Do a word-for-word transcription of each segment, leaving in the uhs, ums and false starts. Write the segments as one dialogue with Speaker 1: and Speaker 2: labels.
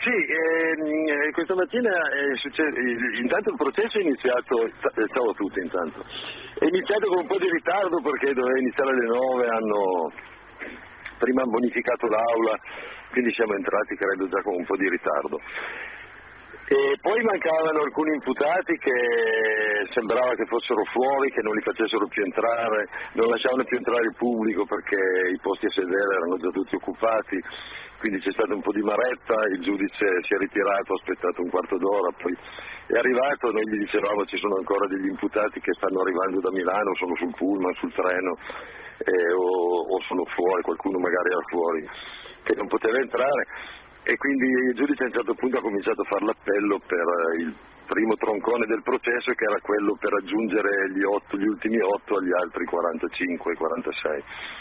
Speaker 1: Sì, eh, questa mattina è successo, intanto il processo è iniziato, ciao a tutti intanto, è iniziato con un po' di ritardo perché doveva iniziare alle nove, hanno prima bonificato l'aula, quindi siamo entrati credo già con un po' di ritardo. E poi mancavano alcuni imputati che sembrava che fossero fuori, che non li facessero più entrare, non lasciavano più entrare il pubblico perché i posti a sedere erano già tutti occupati, quindi c'è stato un po' di maretta, il giudice si è ritirato, ha aspettato un quarto d'ora, poi è arrivato, noi gli dicevamo ci sono ancora degli imputati che stanno arrivando da Milano, sono sul pullman, sul treno eh, o, o sono fuori, qualcuno magari era fuori che non poteva entrare. E quindi il giudice a un certo punto ha cominciato a fare l'appello per il primo troncone del processo, che era quello per aggiungere gli, otto, gli ultimi otto agli altri quarantacinque quarantasei.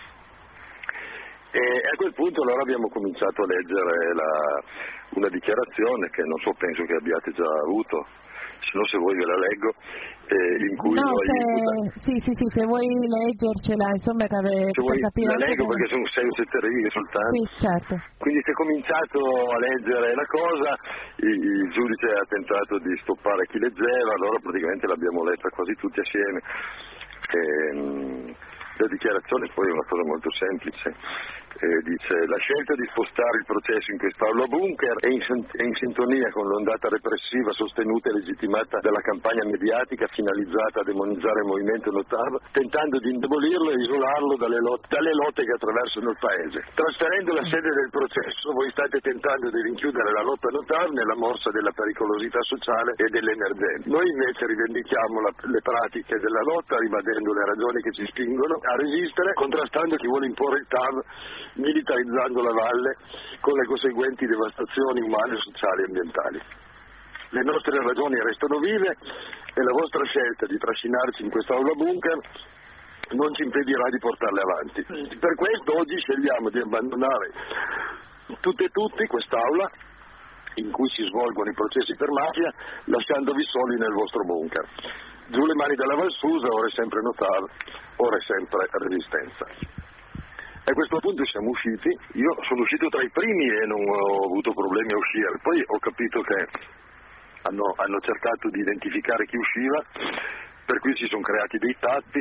Speaker 1: E a quel punto allora abbiamo cominciato a leggere la, una dichiarazione che non so, penso che abbiate già avuto, se no se vuoi ve la leggo, eh, in cui
Speaker 2: no,
Speaker 1: noi...
Speaker 2: se, sì, sì, sì, se vuoi leggercela, insomma, che ave,
Speaker 1: se vuoi
Speaker 2: capire
Speaker 1: la leggo
Speaker 2: come...
Speaker 1: perché sono sei o sette righe soltanto.
Speaker 2: Sì, certo.
Speaker 1: Quindi si è cominciato a leggere la cosa, il, il giudice ha tentato di stoppare chi leggeva, allora praticamente l'abbiamo letta quasi tutti assieme. E, la dichiarazione poi è una cosa molto semplice, eh, dice la scelta di spostare il processo in quest'aula bunker è in, è in sintonia con l'ondata repressiva sostenuta e legittimata dalla campagna mediatica finalizzata a demonizzare il movimento Notav, tentando di indebolirlo e isolarlo dalle lotte, dalle lotte che attraversano il paese. Trasferendo la sede del processo voi state tentando di rinchiudere la lotta Notav nella morsa della pericolosità sociale e dell'emergenza. Noi invece rivendichiamo la, le pratiche della lotta, ribadendo le ragioni che ci spingono a resistere, contrastando chi vuole imporre il T A V, militarizzando la valle con le conseguenti devastazioni umane, sociali e ambientali. Le nostre ragioni restano vive e la vostra scelta di trascinarci in quest'aula bunker non ci impedirà di portarle avanti. Per questo oggi scegliamo di abbandonare tutte e tutti quest'aula in cui si svolgono i processi per mafia, lasciandovi soli nel vostro bunker. Giù le mani dalla Valsusa, ora è sempre Notav, ora è sempre Resistenza. A questo punto siamo usciti, io sono uscito tra i primi e non ho avuto problemi a uscire, poi ho capito che hanno, hanno cercato di identificare chi usciva, per cui si sono creati dei tappi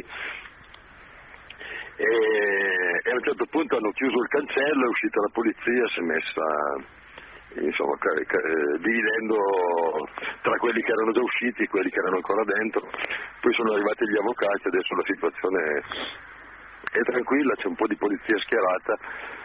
Speaker 1: e, e a un certo punto hanno chiuso il cancello, è uscita la polizia, si è messa... insomma, dividendo tra quelli che erano già usciti e quelli che erano ancora dentro, poi sono arrivati gli avvocati, adesso la situazione è, è tranquilla, c'è un po' di polizia schierata